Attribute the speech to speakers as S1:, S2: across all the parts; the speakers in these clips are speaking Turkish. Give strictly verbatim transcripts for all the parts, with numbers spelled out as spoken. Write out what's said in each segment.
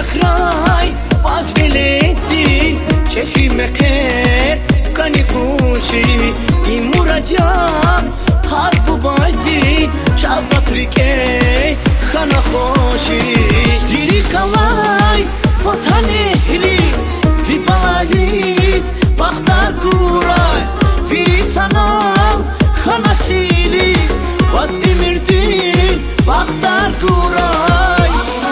S1: kraj pas veletin çekime ker kani kushi I muradja har bu bajdi çazda prike khana khoshi ziri kalay fotane hili fi paradis bakhtar kuray fi sanal khana sili was imirdin bakhtar kuray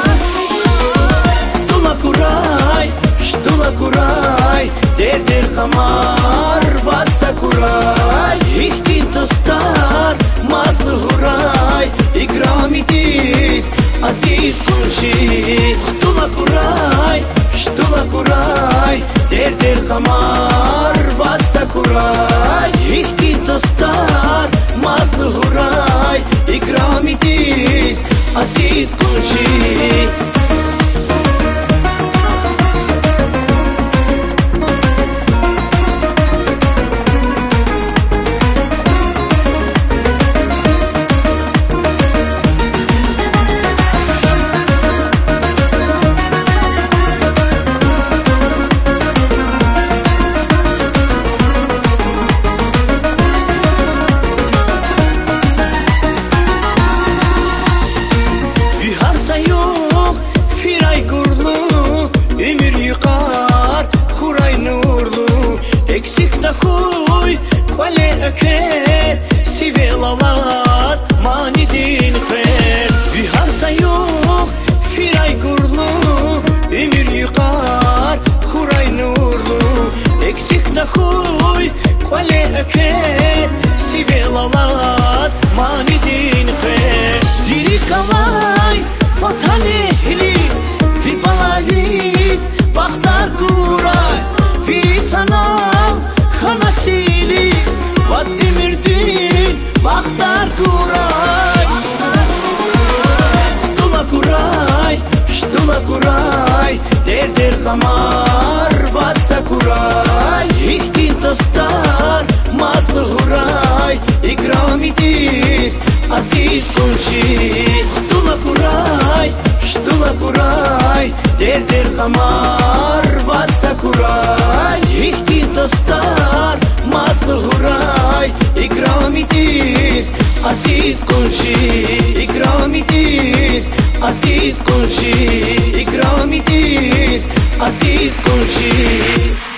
S1: Shtula kuray Shtula kuray Der der kamar Basta kuray İhtin dostlar Marlı huray İkramidir Aziz kunşi Shtula kuray Shtula kuray Der der kamar Basta kuray İhtin dostlar Marlı huray İkramidir Aziz kunşi Huy quale aker si velalaz manidin kher vi har sayuq firay gurlu emir yuqar khuray nurlu eksik da huy quale aker si velalaz manidin kher ziri kalay vatane hili fi paradis bakhtar kuray fi sanal khana sili was imirdin bakhtar kuray Shtula kuray Shtula kuray Der der kamar basta kuray İhtin dostlar Marlı huray İkramidir Aziz kunşi Shtula kuray Shtula kuray Der der kamar basta kuray İhtin dostlar Marlı huray İkramidir Aziz kunşi İkramidir Aziz kunşi İkramidir Aziz kunşi